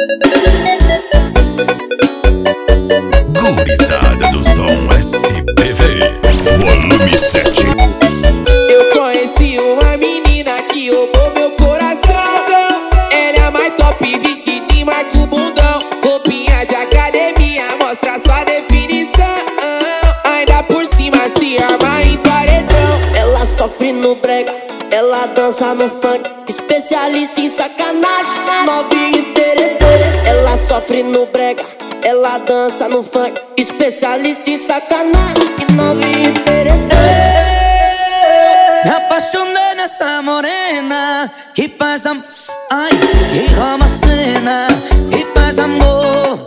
Gurizada do som SPV, volume 7. Eu conheci uma menina que roubou meu coração. Ela é a mais top, vestidinha, marca o bundão. Roupinha de academia, mostra sua definição. Ainda por cima se arma em paredão. Ela sofre no brega, ela dança no funk. Especialista em sacanagem, novinha interessante. Ela sofre no brega, ela dança no funk. Especialista em sacanagem, novinha interessante. Me apaixonei nessa morena que faz ai, que rouba a cena, que faz amor.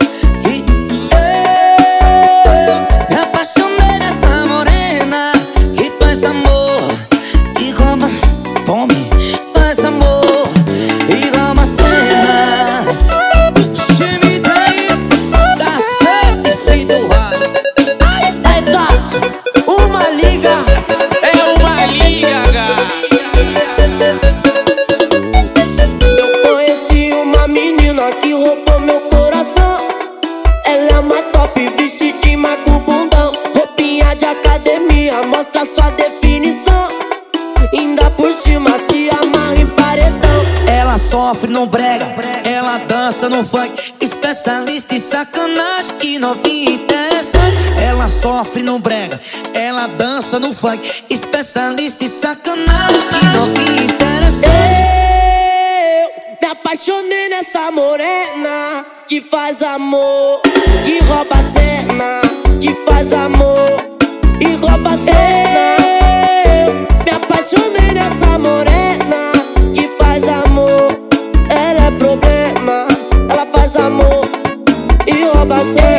Me apaixonei nessa morena que faz amor, que rouba, tome, faz amor e rouba a cena. Time 10 da 7 do ar. É gato, uma liga. É uma liga. Eu conheci uma menina que roubou meu coração. Ela é uma top, vestidinha, marca o bundão. Roupinha de academia, mostra sua definição. Ainda por cima se amarra em paredão. Ela sofre no brega, ela dança no funk. Especialista em sacanagem, que novinha interessante. Ela sofre no brega, ela dança no funk. Especialista em sacanagem, que novinha interessante. Eu me apaixonei nessa morena que faz amor, que rouba a cena, que faz amor e rouba a cena. Eu me apaixonei nessa morena que faz amor. Ela é problema, ela faz amor e rouba a cena.